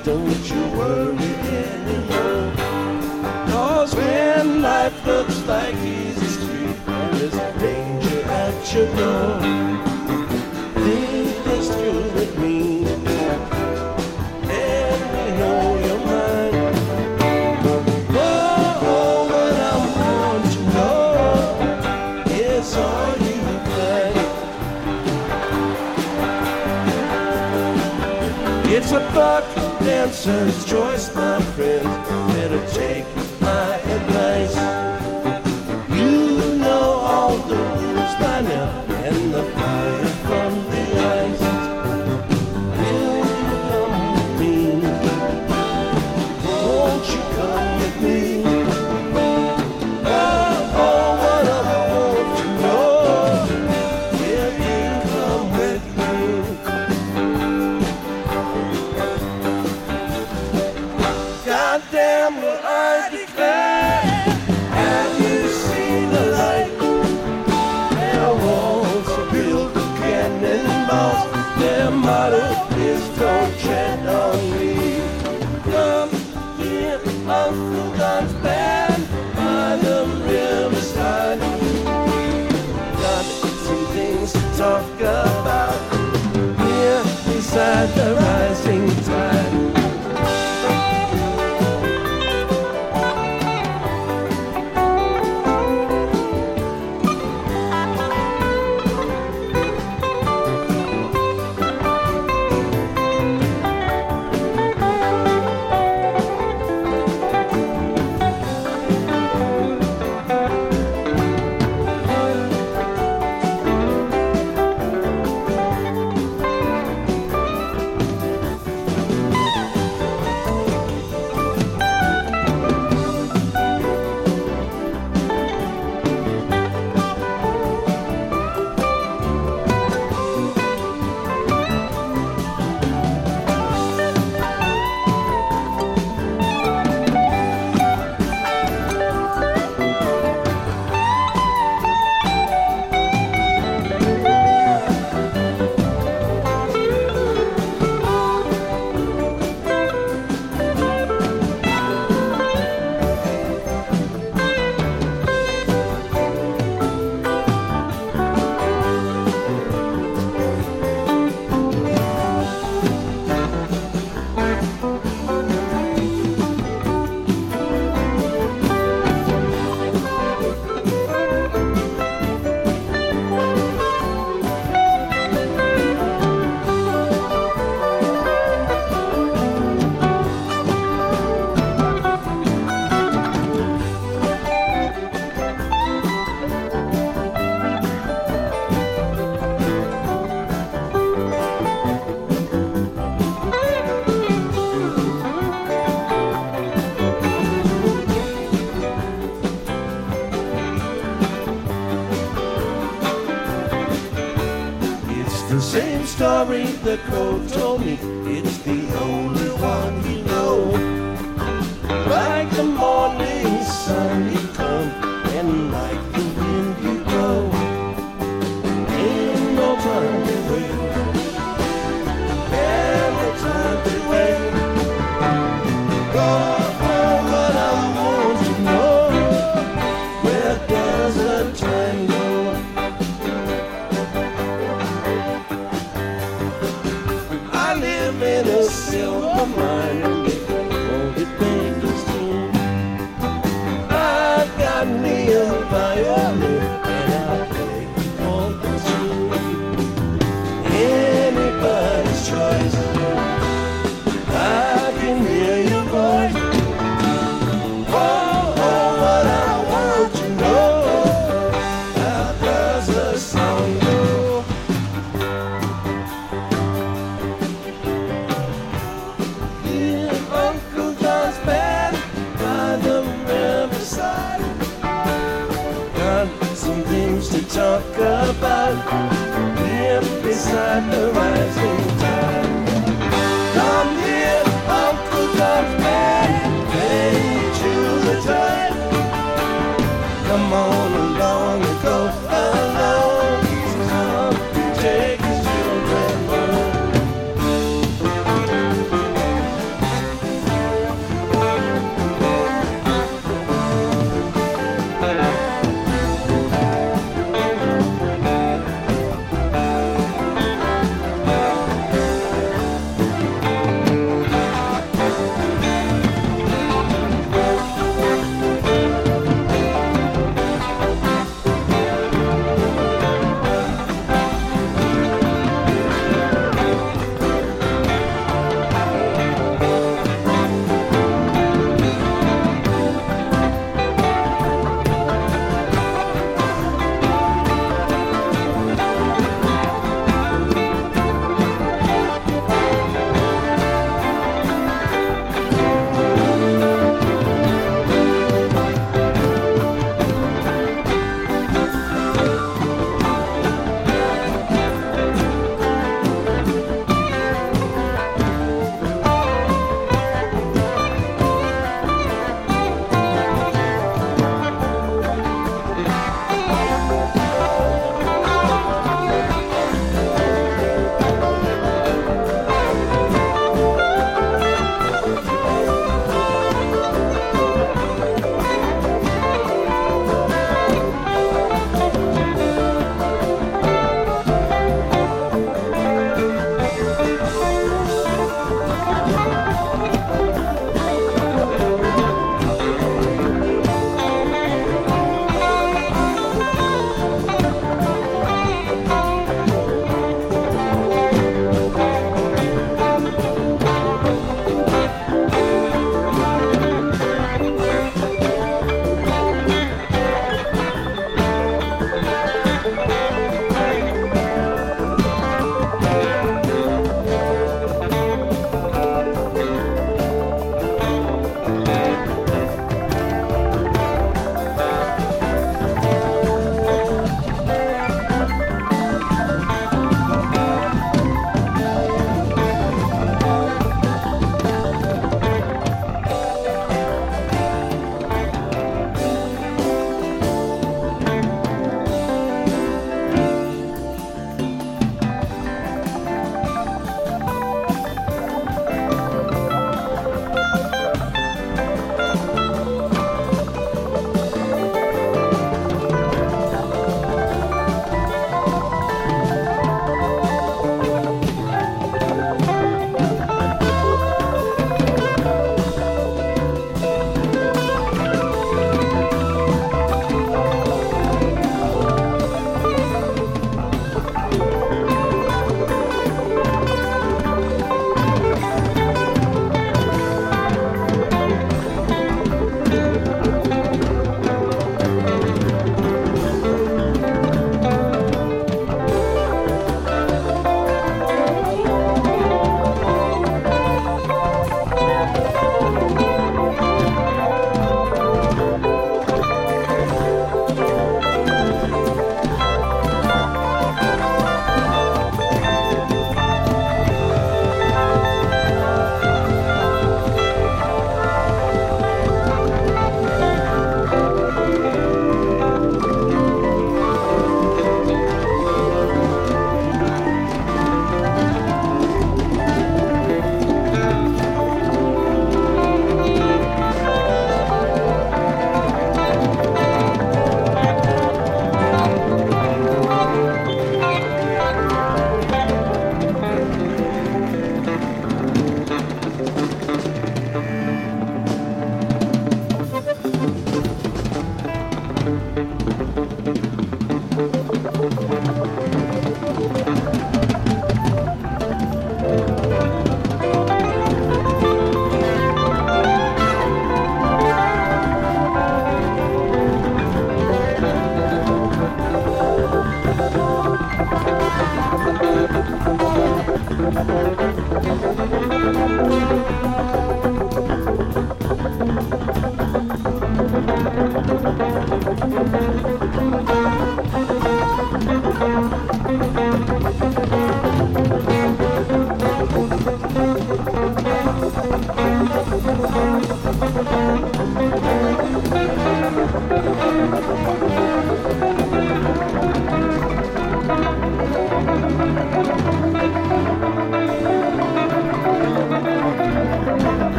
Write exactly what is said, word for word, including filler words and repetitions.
don't you worry anymore. Cause when life looks like easy street and there's danger at your door, think this through with me and you know your mind. Oh, oh, what I want to know is all you find. It's a buck dancer's choice, my friend. Better take my advice. You know all the rules by now, and the fire from the ice. Will you come with me? Won't you come with me? Oh, oh, what I want to know, will you come with me? Goddamn, will I declare, have you seen the light? Their walls are built of cannonballs. Their motto is don't tread on me. Come here, Uncle Don's band by the riverside. Got some things to talk about here beside the rising tide. The same story the crow told me, it's the only one you know. Like the morning sun you come, and like the wind you go. Ain't no time to wait, ain't no time to wait. Oh, oh, but I want to know, where does the time go? In a silver mine and get all the things too. I've got me a violin and I'll play all the tune. Anybody's choice, I can hear your voice. Oh, oh, what I want to know, how does the song go? Some things to talk about here beside the rising tide. Come here, Uncle Tom's band, play to the tide. Come on along and go along. He's come to take his children home.